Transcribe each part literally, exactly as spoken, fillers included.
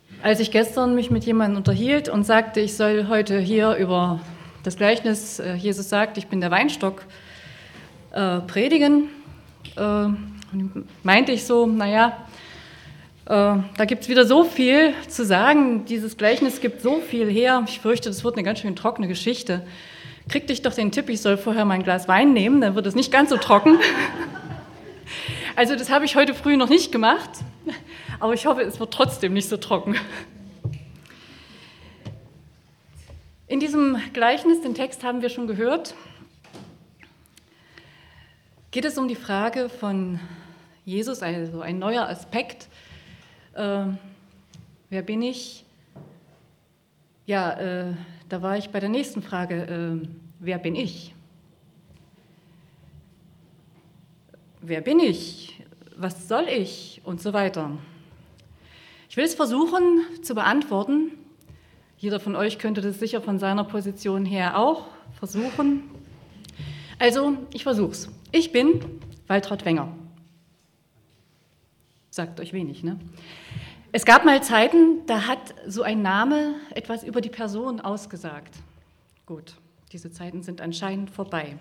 Als ich gestern mich mit jemandem unterhielt und sagte, ich soll heute hier über das Gleichnis, äh, Jesus sagt, ich bin der Weinstock, äh, predigen, äh, meinte ich so, naja, äh, da gibt es wieder so viel zu sagen, dieses Gleichnis gibt so viel her, ich fürchte, das wird eine ganz schön trockene Geschichte. Kriegte ich doch den Tipp, ich soll vorher mein Glas Wein nehmen, dann wird es nicht ganz so trocken. Also das habe ich heute früh noch nicht gemacht, aber ich hoffe, es wird trotzdem nicht so trocken. In diesem Gleichnis, den Text haben wir schon gehört, geht es um die Frage von Jesus, also ein neuer Aspekt. Äh, wer bin ich? Ja, äh, da war ich bei der nächsten Frage, äh, wer bin ich? Wer bin ich? Was soll ich? Und so weiter. Ich will es versuchen zu beantworten. Jeder von euch könnte das sicher von seiner Position her auch versuchen. Also, ich versuch's. Ich bin Waltraud Wenger. Sagt euch wenig, ne? Es gab mal Zeiten, da hat so ein Name etwas über die Person ausgesagt. Gut, diese Zeiten sind anscheinend vorbei.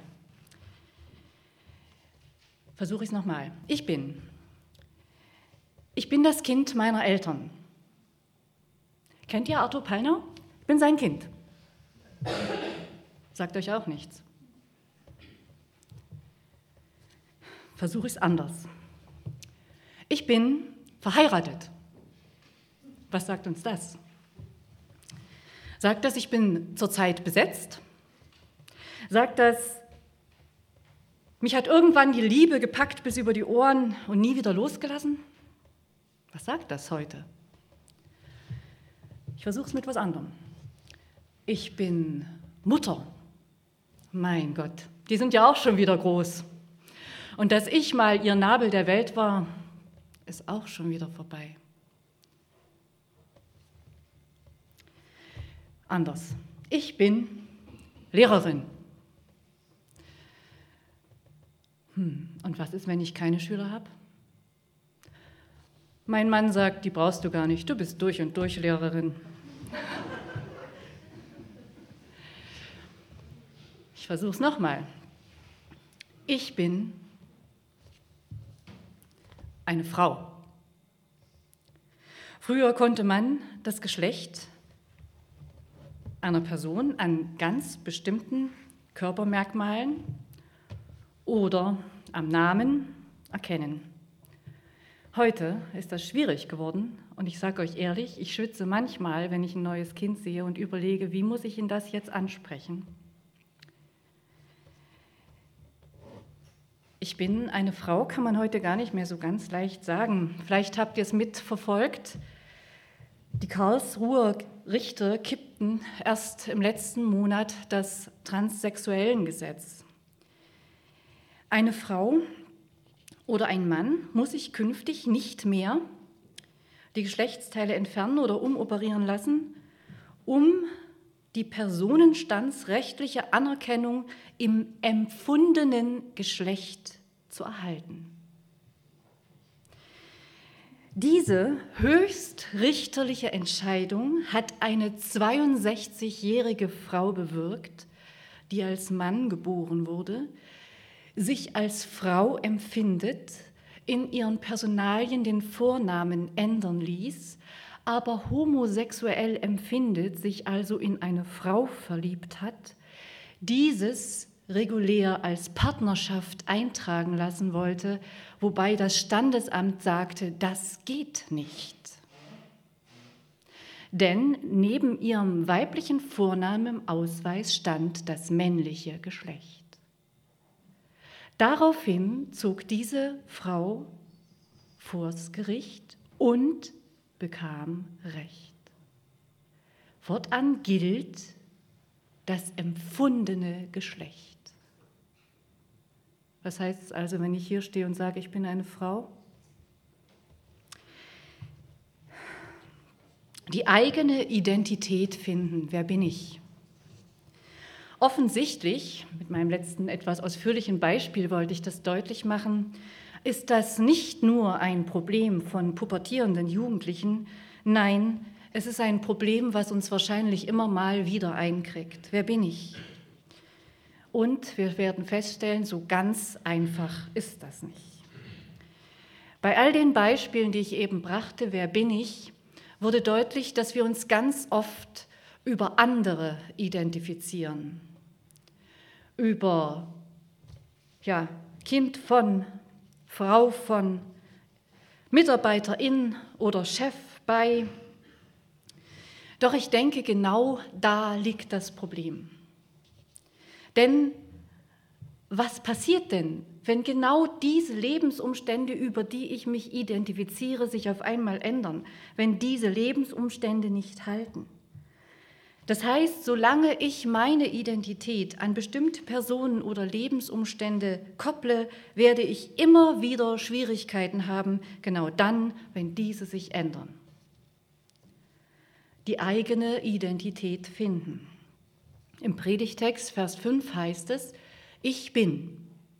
Versuche ich es nochmal. Ich bin. Ich bin das Kind meiner Eltern. Kennt ihr Arthur Pallner? Ich bin sein Kind. Sagt euch auch nichts. Versuche ich es anders. Ich bin verheiratet. Was sagt uns das? Sagt das, ich bin zurzeit besetzt? Sagt das, mich hat irgendwann die Liebe gepackt bis über die Ohren und nie wieder losgelassen? Was sagt das heute? Ich versuche es mit was anderem. Ich bin Mutter. Mein Gott, die sind ja auch schon wieder groß. Und dass ich mal ihr Nabel der Welt war, ist auch schon wieder vorbei. Anders. Ich bin Lehrerin. Hm, und was ist, wenn ich keine Schüler habe? Mein Mann sagt, die brauchst du gar nicht, du bist durch und durch Lehrerin. Ich versuche es nochmal. Ich bin eine Frau. Früher konnte man das Geschlecht einer Person an ganz bestimmten Körpermerkmalen oder am Namen erkennen. Heute ist das schwierig geworden und ich sage euch ehrlich, ich schwitze manchmal, wenn ich ein neues Kind sehe und überlege, wie muss ich ihn das jetzt ansprechen? Ich bin eine Frau, kann man heute gar nicht mehr so ganz leicht sagen. Vielleicht habt ihr es mitverfolgt. Die Karlsruher Richter kippten erst im letzten Monat das Transsexuellengesetz. Eine Frau oder ein Mann muss sich künftig nicht mehr die Geschlechtsteile entfernen oder umoperieren lassen, um die personenstandsrechtliche Anerkennung im empfundenen Geschlecht zu erhalten. Diese höchstrichterliche Entscheidung hat eine zweiundsechzigjährige Frau bewirkt, die als Mann geboren wurde, sich als Frau empfindet, in ihren Personalien den Vornamen ändern ließ, aber homosexuell empfindet, sich also in eine Frau verliebt hat, dieses regulär als Partnerschaft eintragen lassen wollte, wobei das Standesamt sagte, das geht nicht. Denn neben ihrem weiblichen Vornamen im Ausweis stand das männliche Geschlecht. Daraufhin zog diese Frau vors Gericht und bekam Recht. Fortan gilt das empfundene Geschlecht. Was heißt es also, wenn ich hier stehe und sage, ich bin eine Frau? Die eigene Identität finden, wer bin ich? Offensichtlich, mit meinem letzten etwas ausführlichen Beispiel wollte ich das deutlich machen, ist das nicht nur ein Problem von pubertierenden Jugendlichen, Nein, es ist ein Problem, was uns wahrscheinlich immer mal wieder einkriegt. Wer bin ich? Und wir werden feststellen, so ganz einfach ist das nicht. Bei all den Beispielen, die ich eben brachte, wer bin ich, wurde deutlich, dass wir uns ganz oft über andere identifizieren. Über ja, Kind von, Frau von, Mitarbeiterin oder Chef bei. Doch ich denke, genau da liegt das Problem. Denn was passiert denn, wenn genau diese Lebensumstände, über die ich mich identifiziere, sich auf einmal ändern, wenn diese Lebensumstände nicht halten? Das heißt, solange ich meine Identität an bestimmte Personen oder Lebensumstände kopple, werde ich immer wieder Schwierigkeiten haben, genau dann, wenn diese sich ändern. Die eigene Identität finden. Im Predigtext, Vers fünf heißt es, ich bin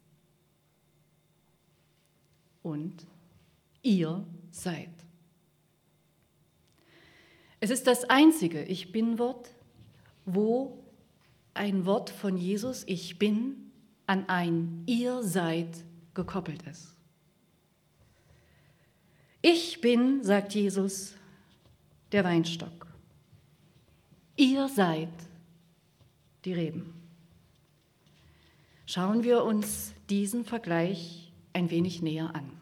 und ihr seid. Es ist das einzige Ich bin-Wort, wo ein Wort von Jesus, ich bin, an ein ihr seid gekoppelt ist. Ich bin, sagt Jesus, der Weinstock. Ihr seid die Reben. Schauen wir uns diesen Vergleich ein wenig näher an.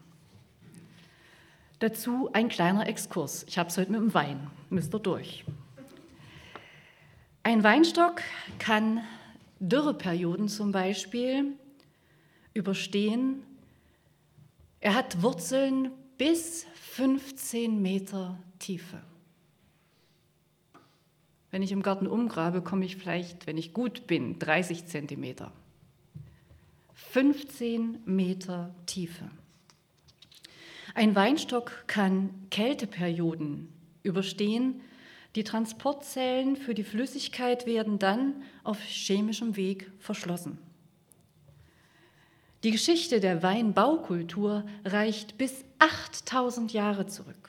Dazu ein kleiner Exkurs. Ich habe es heute mit dem Wein, müsst ihr durch. Ein Weinstock kann Dürreperioden zum Beispiel überstehen. Er hat Wurzeln bis fünfzehn Meter Tiefe. Wenn ich im Garten umgrabe, komme ich vielleicht, wenn ich gut bin, dreißig Zentimeter. fünfzehn Meter Tiefe. Ein Weinstock kann Kälteperioden überstehen. Die Transportzellen für die Flüssigkeit werden dann auf chemischem Weg verschlossen. Die Geschichte der Weinbaukultur reicht bis achttausend Jahre zurück.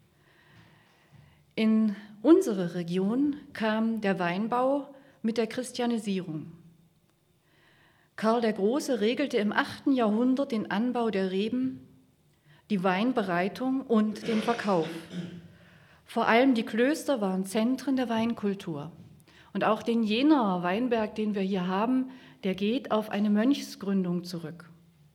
In unsere Region kam der Weinbau mit der Christianisierung. Karl der Große regelte im achten Jahrhundert den Anbau der Reben, die Weinbereitung und den Verkauf. Vor allem die Klöster waren Zentren der Weinkultur. Und auch den Jenaer Weinberg, den wir hier haben, der geht auf eine Mönchsgründung zurück.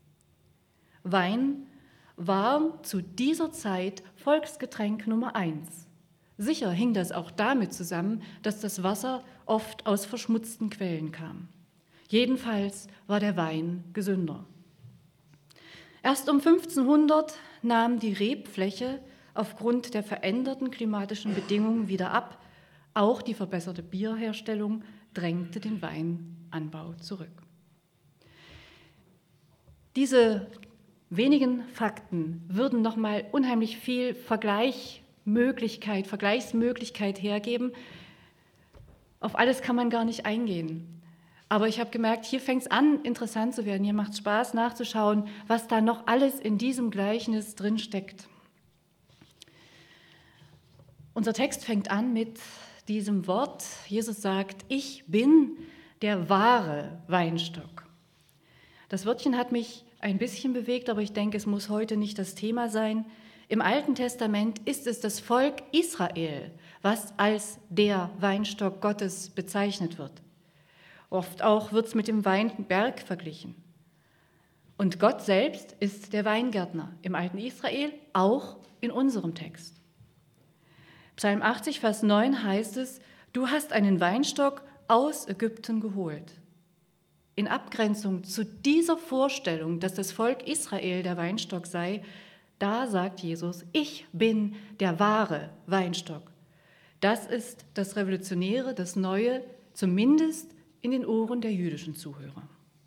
Wein war zu dieser Zeit Volksgetränk Nummer eins. Sicher hing das auch damit zusammen, dass das Wasser oft aus verschmutzten Quellen kam. Jedenfalls war der Wein gesünder. Erst um fünfzehnhundert nahm die Rebfläche aufgrund der veränderten klimatischen Bedingungen wieder ab. Auch die verbesserte Bierherstellung drängte den Weinanbau zurück. Diese wenigen Fakten würden nochmal unheimlich viel Vergleichmöglichkeit, Vergleichsmöglichkeit hergeben. Auf alles kann man gar nicht eingehen. Aber ich habe gemerkt, hier fängt es an, interessant zu werden. Hier macht es Spaß nachzuschauen, was da noch alles in diesem Gleichnis drin steckt. Unser Text fängt an mit diesem Wort. Jesus sagt, ich bin der wahre Weinstock. Das Wörtchen hat mich ein bisschen bewegt, aber ich denke, es muss heute nicht das Thema sein. Im Alten Testament ist es das Volk Israel, was als der Weinstock Gottes bezeichnet wird. Oft auch wird es mit dem Weinberg verglichen. Und Gott selbst ist der Weingärtner im alten Israel, auch in unserem Text. Psalm achtzig, Vers neun heißt es, du hast einen Weinstock aus Ägypten geholt. In Abgrenzung zu dieser Vorstellung, dass das Volk Israel der Weinstock sei, da sagt Jesus, ich bin der wahre Weinstock. Das ist das Revolutionäre, das Neue, zumindest in den Ohren der jüdischen Zuhörer.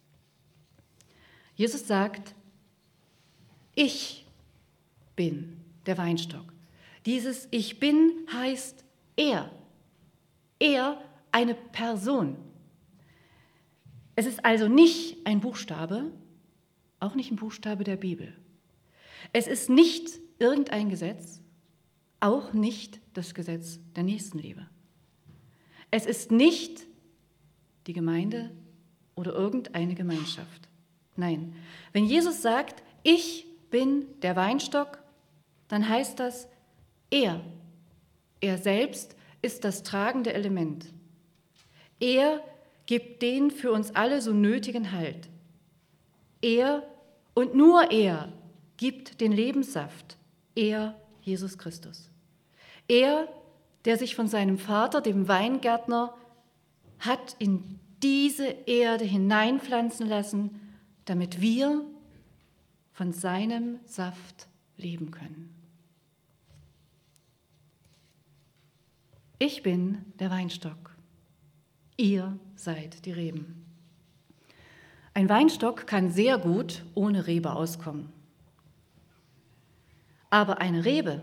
Jesus sagt, ich bin der Weinstock. Dieses Ich bin heißt er. Er, eine Person. Es ist also nicht ein Buchstabe, auch nicht ein Buchstabe der Bibel. Es ist nicht irgendein Gesetz, auch nicht das Gesetz der Nächstenliebe. Es ist nicht die Gemeinde oder irgendeine Gemeinschaft. Nein, wenn Jesus sagt, ich bin der Weinstock, dann heißt das, er, er selbst ist das tragende Element. Er gibt den für uns alle so nötigen Halt. Er und nur er gibt den Lebenssaft. Er, Jesus Christus. Er, der sich von seinem Vater, dem Weingärtner, hat in diese Erde hineinpflanzen lassen, damit wir von seinem Saft leben können. Ich bin der Weinstock, ihr seid die Reben. Ein Weinstock kann sehr gut ohne Rebe auskommen. Aber eine Rebe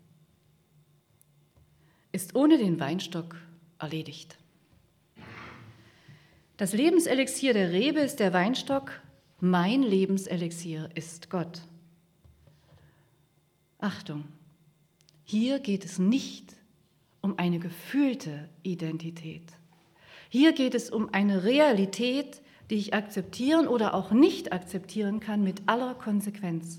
ist ohne den Weinstock erledigt. Das Lebenselixier der Rebe ist der Weinstock, mein Lebenselixier ist Gott. Achtung, hier geht es nicht um eine gefühlte Identität. Hier geht es um eine Realität, die ich akzeptieren oder auch nicht akzeptieren kann mit aller Konsequenz.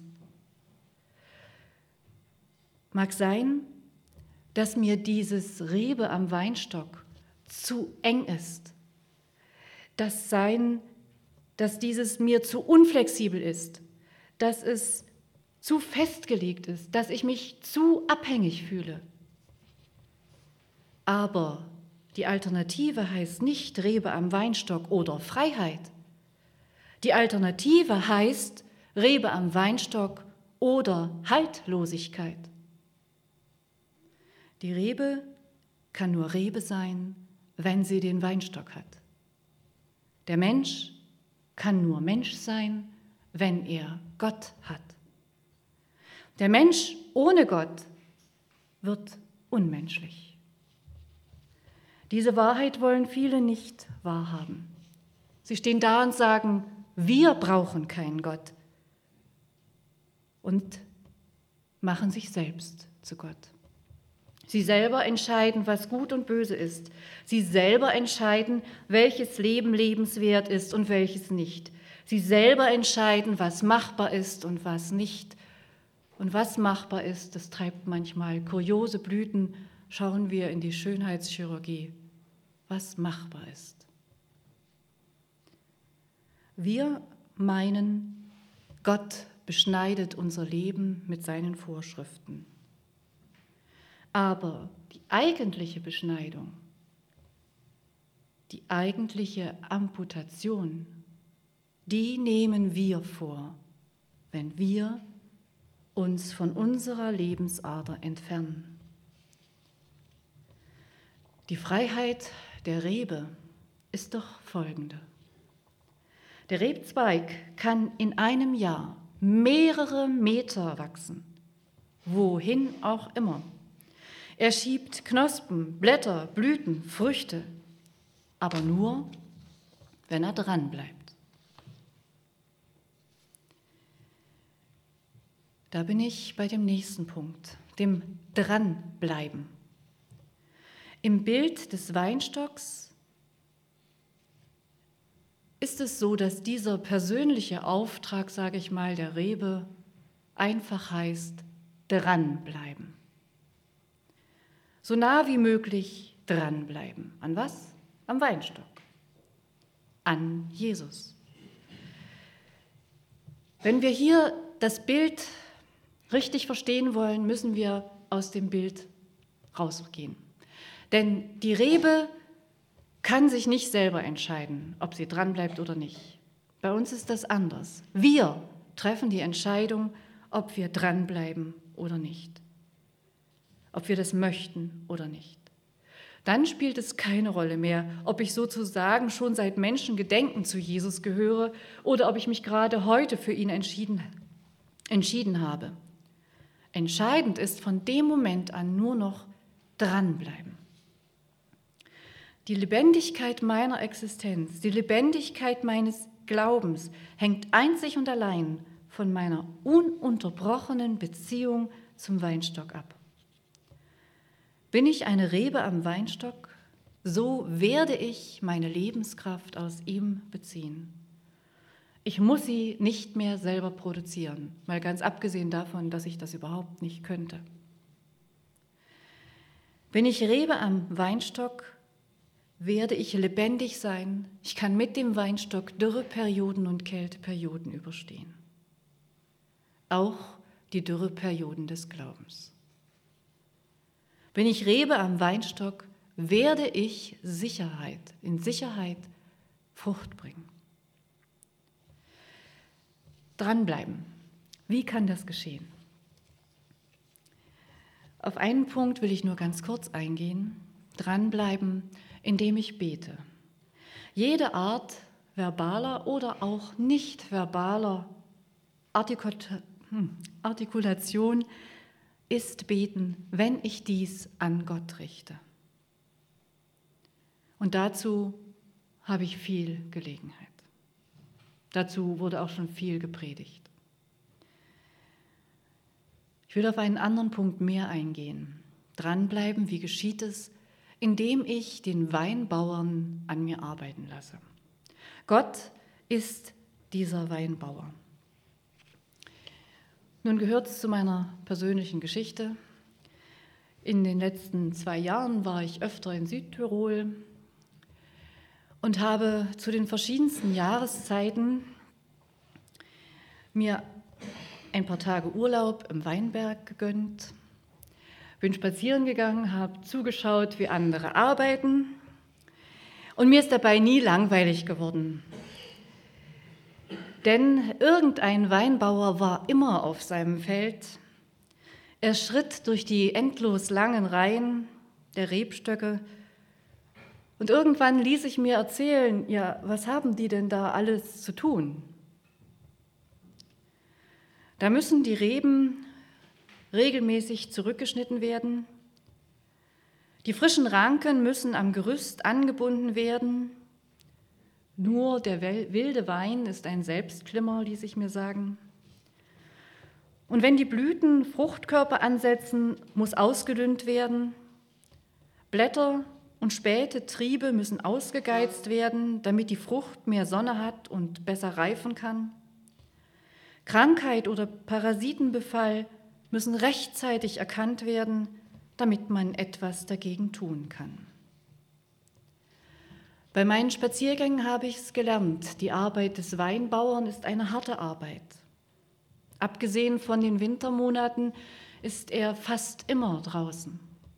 Mag sein, dass mir dieses Rebe am Weinstock zu eng ist, dass, sein, dass dieses mir zu unflexibel ist, dass es zu festgelegt ist, dass ich mich zu abhängig fühle. Aber die Alternative heißt nicht Rebe am Weinstock oder Freiheit. Die Alternative heißt Rebe am Weinstock oder Haltlosigkeit. Die Rebe kann nur Rebe sein, wenn sie den Weinstock hat. Der Mensch kann nur Mensch sein, wenn er Gott hat. Der Mensch ohne Gott wird unmenschlich. Diese Wahrheit wollen viele nicht wahrhaben. Sie stehen da und sagen, wir brauchen keinen Gott und machen sich selbst zu Gott. Sie selber entscheiden, was gut und böse ist. Sie selber entscheiden, welches Leben lebenswert ist und welches nicht. Sie selber entscheiden, was machbar ist und was nicht. Und was machbar ist, das treibt manchmal kuriose Blüten. Schauen wir in die Schönheitschirurgie, was machbar ist. Wir meinen, Gott beschneidet unser Leben mit seinen Vorschriften. Aber die eigentliche Beschneidung, die eigentliche Amputation, die nehmen wir vor, wenn wir uns von unserer Lebensader entfernen. Die Freiheit der Rebe ist doch folgende. Der Rebzweig kann in einem Jahr mehrere Meter wachsen, wohin auch immer. Er schiebt Knospen, Blätter, Blüten, Früchte, aber nur, wenn er dran bleibt. Da bin ich bei dem nächsten Punkt, dem Dranbleiben. Im Bild des Weinstocks ist es so, dass dieser persönliche Auftrag, sage ich mal, der Rebe einfach heißt, dranbleiben. So nah wie möglich dranbleiben. An was? Am Weinstock. An Jesus. Wenn wir hier das Bild richtig verstehen wollen, müssen wir aus dem Bild rausgehen. Denn die Rebe kann sich nicht selber entscheiden, ob sie dranbleibt oder nicht. Bei uns ist das anders. Wir treffen die Entscheidung, ob wir dranbleiben oder nicht. Ob wir das möchten oder nicht. Dann spielt es keine Rolle mehr, ob ich sozusagen schon seit Menschengedenken zu Jesus gehöre oder ob ich mich gerade heute für ihn entschieden, entschieden habe. Entscheidend ist von dem Moment an nur noch dranbleiben. Die Lebendigkeit meiner Existenz, die Lebendigkeit meines Glaubens hängt einzig und allein von meiner ununterbrochenen Beziehung zum Weinstock ab. Bin ich eine Rebe am Weinstock, so werde ich meine Lebenskraft aus ihm beziehen. Ich muss sie nicht mehr selber produzieren, mal ganz abgesehen davon, dass ich das überhaupt nicht könnte. Bin ich Rebe am Weinstock, werde ich lebendig sein. Ich kann mit dem Weinstock Dürreperioden und Kälteperioden überstehen. Auch die Dürreperioden des Glaubens. Bin ich Rebe am Weinstock, werde ich Sicherheit, in Sicherheit Frucht bringen. Dranbleiben. Wie kann das geschehen? Auf einen Punkt will ich nur ganz kurz eingehen. Dranbleiben, indem ich bete. Jede Art verbaler oder auch nicht verbaler Artikulation ist Beten, wenn ich dies an Gott richte. Und dazu habe ich viel Gelegenheit. Dazu wurde auch schon viel gepredigt. Ich will auf einen anderen Punkt mehr eingehen. Dranbleiben, wie geschieht es, indem ich den Weinbauern an mir arbeiten lasse. Gott ist dieser Weinbauer. Nun gehört es zu meiner persönlichen Geschichte. In den letzten zwei Jahren war ich öfter in Südtirol und habe zu den verschiedensten Jahreszeiten mir ein paar Tage Urlaub im Weinberg gegönnt, bin spazieren gegangen, habe zugeschaut, wie andere arbeiten und mir ist dabei nie langweilig geworden. Denn irgendein Weinbauer war immer auf seinem Feld. Er schritt durch die endlos langen Reihen der Rebstöcke und irgendwann ließ ich mir erzählen, ja, was haben die denn da alles zu tun? Da müssen die Reben regelmäßig zurückgeschnitten werden. Die frischen Ranken müssen am Gerüst angebunden werden. Nur der wilde Wein ist ein Selbstklimmer, ließ ich mir sagen. Und wenn die Blüten Fruchtkörper ansetzen, muss ausgedünnt werden. Blätter und späte Triebe müssen ausgegeizt werden, damit die Frucht mehr Sonne hat und besser reifen kann. Krankheit oder Parasitenbefall müssen rechtzeitig erkannt werden, damit man etwas dagegen tun kann. Bei meinen Spaziergängen habe ich es gelernt, die Arbeit des Weinbauern ist eine harte Arbeit. Abgesehen von den Wintermonaten ist er fast immer draußen.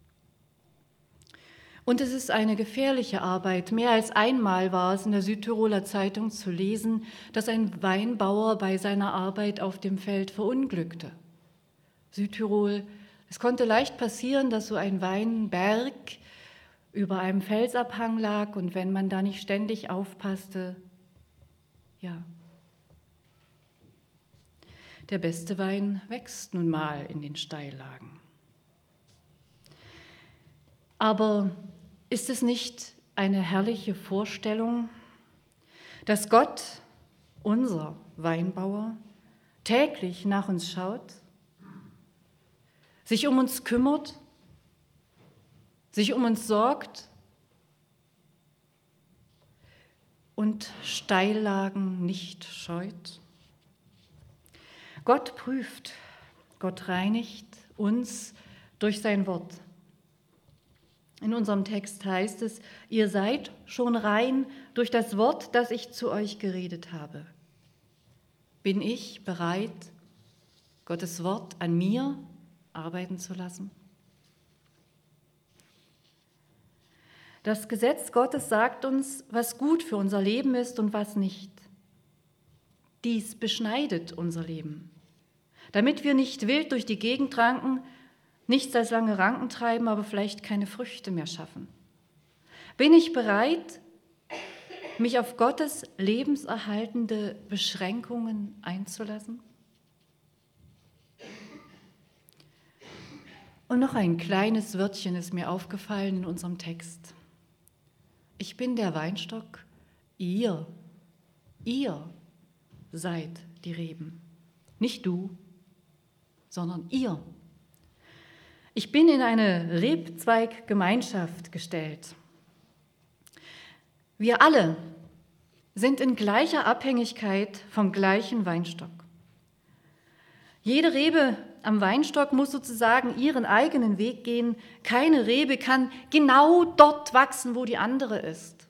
Und es ist eine gefährliche Arbeit. Mehr als einmal war es in der Südtiroler Zeitung zu lesen, dass ein Weinbauer bei seiner Arbeit auf dem Feld verunglückte. Südtirol, es konnte leicht passieren, dass so ein Weinberg über einem Felsabhang lag und wenn man da nicht ständig aufpasste, ja, der beste Wein wächst nun mal in den Steillagen. Aber ist es nicht eine herrliche Vorstellung, dass Gott, unser Weinbauer, täglich nach uns schaut, sich um uns kümmert, sich um uns sorgt und Steillagen nicht scheut? Gott prüft, Gott reinigt uns durch sein Wort. In unserem Text heißt es, ihr seid schon rein durch das Wort, das ich zu euch geredet habe. Bin ich bereit, Gottes Wort an mir arbeiten zu lassen? Das Gesetz Gottes sagt uns, was gut für unser Leben ist und was nicht. Dies beschneidet unser Leben, damit wir nicht wild durch die Gegend ranken, nichts als lange Ranken treiben, aber vielleicht keine Früchte mehr schaffen. Bin ich bereit, mich auf Gottes lebenserhaltende Beschränkungen einzulassen? Und noch ein kleines Wörtchen ist mir aufgefallen in unserem Text. Ich bin der Weinstock, ihr, ihr seid die Reben. Nicht du, sondern ihr. Ich bin in eine Rebzweiggemeinschaft gestellt. Wir alle sind in gleicher Abhängigkeit vom gleichen Weinstock. Jede Rebe am Weinstock muss sozusagen ihren eigenen Weg gehen. Keine Rebe kann genau dort wachsen, wo die andere ist.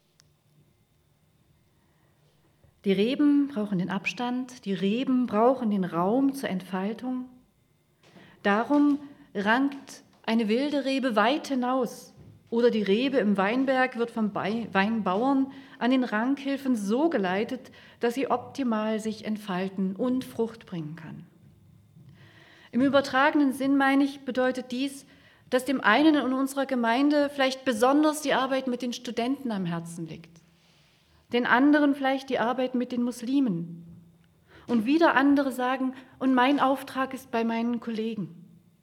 Die Reben brauchen den Abstand, die Reben brauchen den Raum zur Entfaltung. Darum rankt eine wilde Rebe weit hinaus oder die Rebe im Weinberg wird vom Weinbauern an den Rankhilfen so geleitet, dass sie optimal sich entfalten und Frucht bringen kann. Im übertragenen Sinn, meine ich, bedeutet dies, dass dem einen in unserer Gemeinde vielleicht besonders die Arbeit mit den Studenten am Herzen liegt, den anderen vielleicht die Arbeit mit den Muslimen und wieder andere sagen, und mein Auftrag ist bei meinen Kollegen.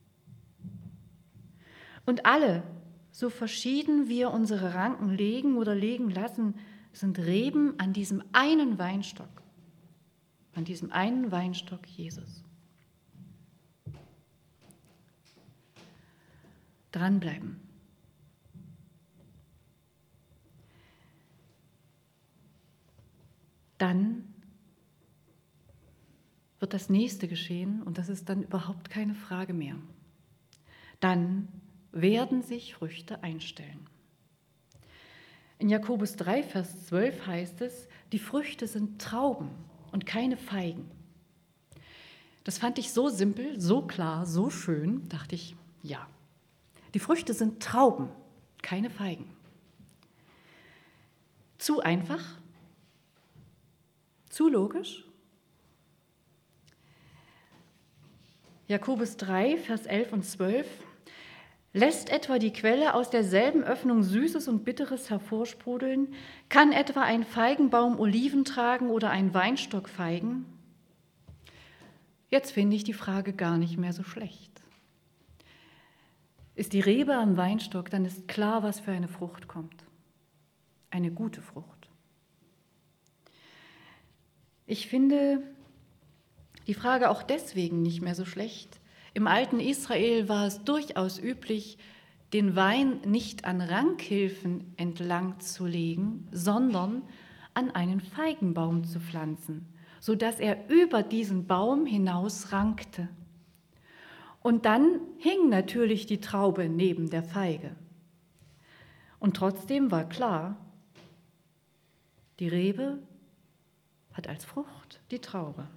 Und alle, so verschieden wir unsere Ranken legen oder legen lassen, sind Reben an diesem einen Weinstock, an diesem einen Weinstock Jesus. Dranbleiben. Dann wird das Nächste geschehen und das ist dann überhaupt keine Frage mehr. Dann werden sich Früchte einstellen. In Jakobus drei, Vers zwölf heißt es, die Früchte sind Trauben und keine Feigen. Das fand ich so simpel, so klar, so schön, dachte ich, ja. Die Früchte sind Trauben, keine Feigen. Zu einfach? Zu logisch? Jakobus drei, Vers elf und zwölf. Lässt etwa die Quelle aus derselben Öffnung Süßes und Bitteres hervorsprudeln? Kann etwa ein Feigenbaum Oliven tragen oder ein Weinstock Feigen? Jetzt finde ich die Frage gar nicht mehr so schlecht. Ist die Rebe am Weinstock, dann ist klar, was für eine Frucht kommt. Eine gute Frucht. Ich finde die Frage auch deswegen nicht mehr so schlecht. Im alten Israel war es durchaus üblich, den Wein nicht an Rankhilfen entlang zu legen, sondern an einen Feigenbaum zu pflanzen, sodass er über diesen Baum hinaus rankte. Und dann hing natürlich die Traube neben der Feige. Und trotzdem war klar, die Rebe hat als Frucht die Traube.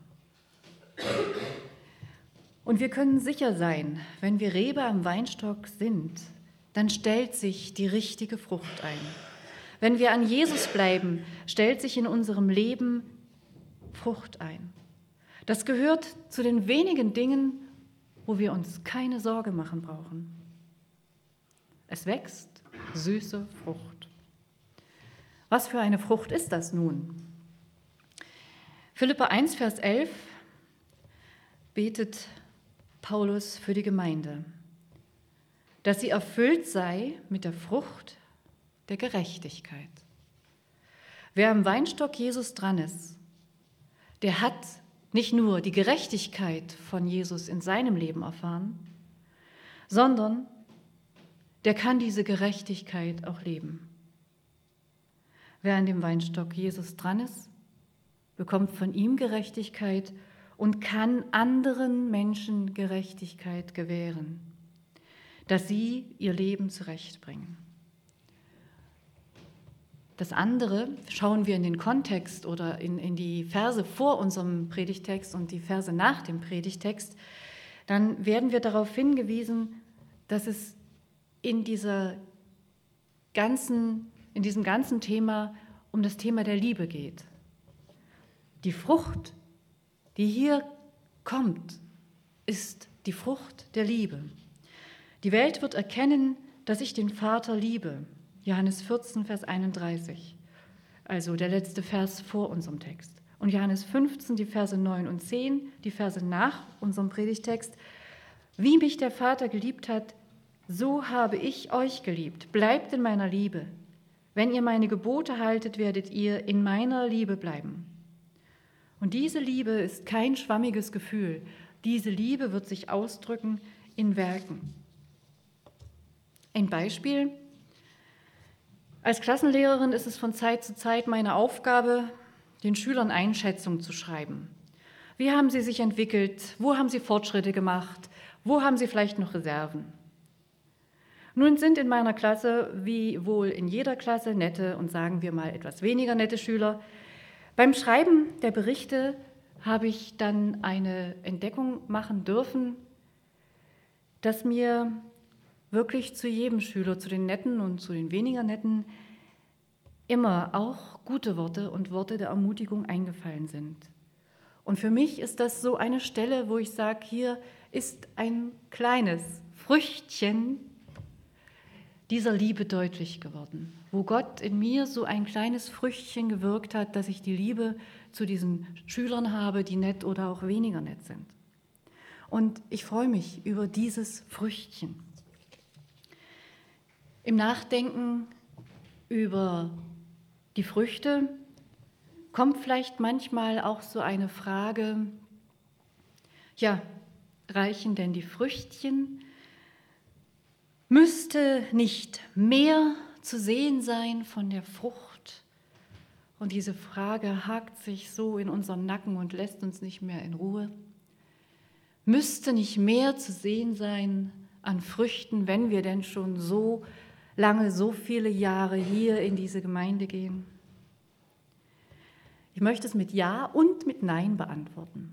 Und wir können sicher sein, wenn wir Rebe am Weinstock sind, dann stellt sich die richtige Frucht ein. Wenn wir an Jesus bleiben, stellt sich in unserem Leben Frucht ein. Das gehört zu den wenigen Dingen, wo wir uns keine Sorge machen brauchen. Es wächst süße Frucht. Was für eine Frucht ist das nun? Philipper eins, Vers elf betet Paulus für die Gemeinde, dass sie erfüllt sei mit der Frucht der Gerechtigkeit. Wer am Weinstock Jesus dran ist, der hat nicht nur die Gerechtigkeit von Jesus in seinem Leben erfahren, sondern der kann diese Gerechtigkeit auch leben. Wer an dem Weinstock Jesus dran ist, bekommt von ihm Gerechtigkeit und kann anderen Menschen Gerechtigkeit gewähren, dass sie ihr Leben zurechtbringen. Das andere schauen wir in den Kontext oder in, in die Verse vor unserem Predigtext und die Verse nach dem Predigtext, dann werden wir darauf hingewiesen, dass es in, dieser ganzen, in diesem ganzen Thema um das Thema der Liebe geht. Die Frucht, die hier kommt, ist die Frucht der Liebe. Die Welt wird erkennen, dass ich den Vater liebe. Johannes vierzehn, Vers einunddreißig, also der letzte Vers vor unserem Text. Und Johannes fünfzehn, die Verse neun und zehn, die Verse nach unserem Predigtext. Wie mich der Vater geliebt hat, so habe ich euch geliebt. Bleibt in meiner Liebe. Wenn ihr meine Gebote haltet, werdet ihr in meiner Liebe bleiben. Und diese Liebe ist kein schwammiges Gefühl. Diese Liebe wird sich ausdrücken in Werken. Ein Beispiel: Als Klassenlehrerin ist es von Zeit zu Zeit meine Aufgabe, den Schülern Einschätzungen zu schreiben. Wie haben sie sich entwickelt? Wo haben sie Fortschritte gemacht? Wo haben sie vielleicht noch Reserven? Nun sind in meiner Klasse, wie wohl in jeder Klasse, nette und sagen wir mal etwas weniger nette Schüler. Beim Schreiben der Berichte habe ich dann eine Entdeckung machen dürfen, dass mir wirklich zu jedem Schüler, zu den Netten und zu den weniger Netten, immer auch gute Worte und Worte der Ermutigung eingefallen sind. Und für mich ist das so eine Stelle, wo ich sage, hier ist ein kleines Früchtchen dieser Liebe deutlich geworden, wo Gott in mir so ein kleines Früchtchen gewirkt hat, dass ich die Liebe zu diesen Schülern habe, die nett oder auch weniger nett sind. Und ich freue mich über dieses Früchtchen. Im Nachdenken über die Früchte kommt vielleicht manchmal auch so eine Frage, ja, reichen denn die Früchtchen? Müsste nicht mehr zu sehen sein von der Frucht? Und diese Frage hakt sich so in unseren Nacken und lässt uns nicht mehr in Ruhe. Müsste nicht mehr zu sehen sein an Früchten, wenn wir denn schon so lange, so viele Jahre hier in diese Gemeinde gehen? Ich möchte es mit Ja und mit Nein beantworten.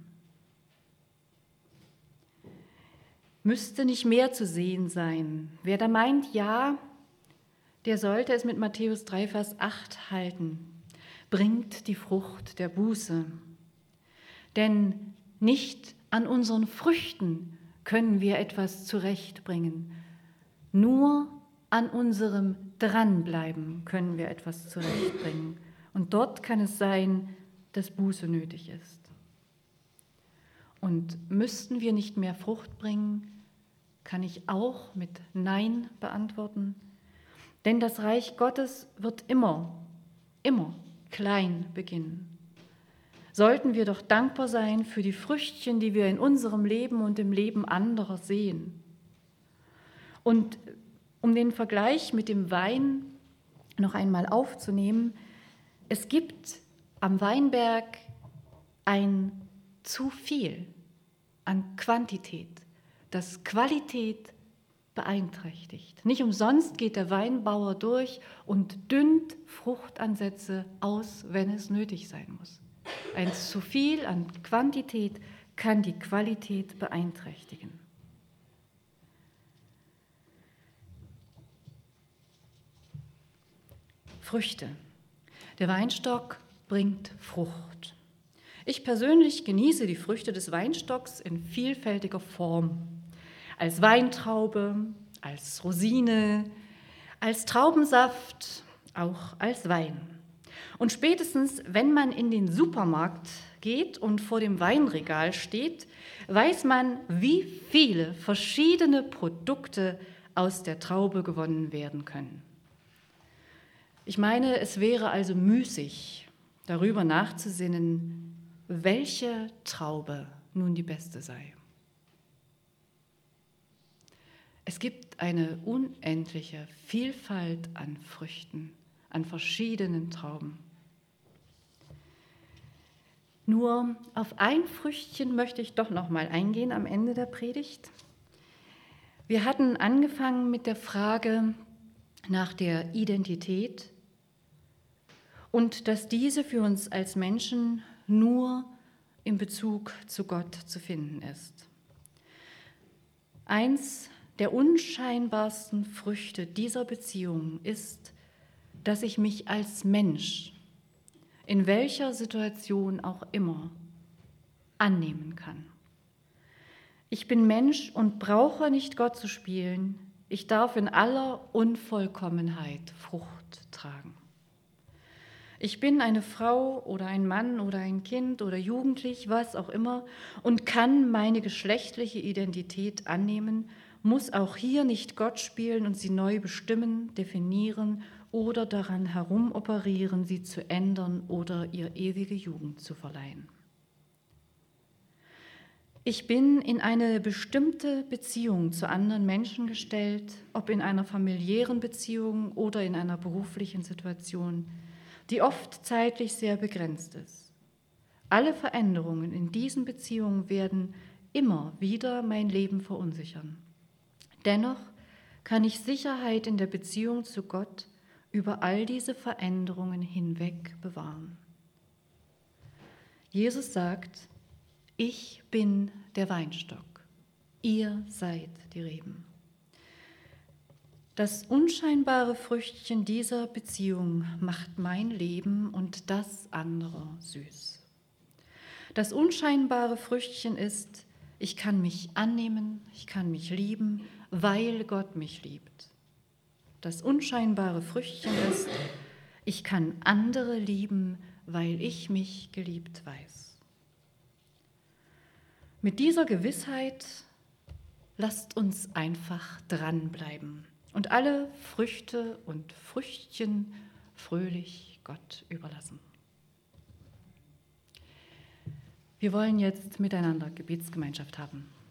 Müsste nicht mehr zu sehen sein. Wer da meint, ja, der sollte es mit Matthäus drei, Vers acht halten. Bringt die Frucht der Buße. Denn nicht an unseren Früchten können wir etwas zurechtbringen. Nur an unserem Dranbleiben können wir etwas zurechtbringen. Und dort kann es sein, dass Buße nötig ist. Und müssten wir nicht mehr Frucht bringen, kann ich auch mit Nein beantworten. Denn das Reich Gottes wird immer, immer klein beginnen. Sollten wir doch dankbar sein für die Früchtchen, die wir in unserem Leben und im Leben anderer sehen. Und um den Vergleich mit dem Wein noch einmal aufzunehmen, es gibt am Weinberg ein zu viel an Quantität, das Qualität beeinträchtigt. Nicht umsonst geht der Weinbauer durch und dünnt Fruchtansätze aus, wenn es nötig sein muss. Ein zu viel an Quantität kann die Qualität beeinträchtigen. Früchte. Der Weinstock bringt Frucht. Ich persönlich genieße die Früchte des Weinstocks in vielfältiger Form. Als Weintraube, als Rosine, als Traubensaft, auch als Wein. Und spätestens, wenn man in den Supermarkt geht und vor dem Weinregal steht, weiß man, wie viele verschiedene Produkte aus der Traube gewonnen werden können. Ich meine, es wäre also müßig, darüber nachzusinnen, welche Traube nun die beste sei. Es gibt eine unendliche Vielfalt an Früchten, an verschiedenen Trauben. Nur auf ein Früchtchen möchte ich doch noch mal eingehen am Ende der Predigt. Wir hatten angefangen mit der Frage nach der Identität und dass diese für uns als Menschen nur in Bezug zu Gott zu finden ist. Eins der unscheinbarsten Früchte dieser Beziehung ist, dass ich mich als Mensch, in welcher Situation auch immer, annehmen kann. Ich bin Mensch und brauche nicht Gott zu spielen. Ich darf in aller Unvollkommenheit Frucht tragen. Ich bin eine Frau oder ein Mann oder ein Kind oder jugendlich, was auch immer, und kann meine geschlechtliche Identität annehmen, muss auch hier nicht Gott spielen und sie neu bestimmen, definieren oder daran herumoperieren, sie zu ändern oder ihr ewige Jugend zu verleihen. Ich bin in eine bestimmte Beziehung zu anderen Menschen gestellt, ob in einer familiären Beziehung oder in einer beruflichen Situation, die oft zeitlich sehr begrenzt ist. Alle Veränderungen in diesen Beziehungen werden immer wieder mein Leben verunsichern. Dennoch kann ich Sicherheit in der Beziehung zu Gott über all diese Veränderungen hinweg bewahren. Jesus sagt: Ich bin der Weinstock, ihr seid die Reben. Das unscheinbare Früchtchen dieser Beziehung macht mein Leben und das andere süß. Das unscheinbare Früchtchen ist: Ich kann mich annehmen, ich kann mich lieben, weil Gott mich liebt. Das unscheinbare Früchtchen ist: Ich kann andere lieben, weil ich mich geliebt weiß. Mit dieser Gewissheit lasst uns einfach dranbleiben und alle Früchte und Früchtchen fröhlich Gott überlassen. Wir wollen jetzt miteinander Gebetsgemeinschaft haben.